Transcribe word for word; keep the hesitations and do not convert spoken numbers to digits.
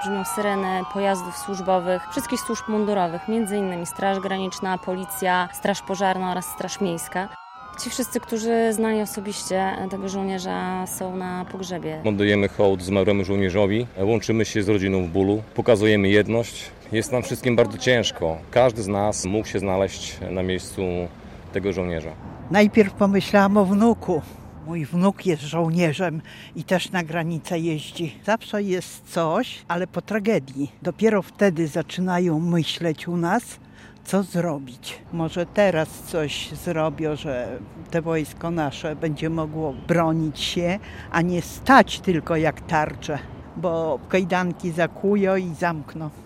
brzmią syreny pojazdów służbowych, wszystkich służb mundurowych, między innymi Straż Graniczna, Policja, Straż Pożarna oraz Straż Miejska. Ci wszyscy, którzy znali osobiście tego żołnierza, są na pogrzebie. Oddajemy hołd zmarłemu żołnierzowi, łączymy się z rodziną w bólu, pokazujemy jedność. Jest nam wszystkim bardzo ciężko. Każdy z nas mógł się znaleźć na miejscu tego żołnierza. Najpierw pomyślałam o wnuku. Mój wnuk jest żołnierzem i też na granicę jeździ. Zawsze jest coś, ale po tragedii. Dopiero wtedy zaczynają myśleć u nas, co zrobić. Może teraz coś zrobią, że te wojsko nasze będzie mogło bronić się, a nie stać tylko jak tarcze, bo kajdanki zakują i zamkną.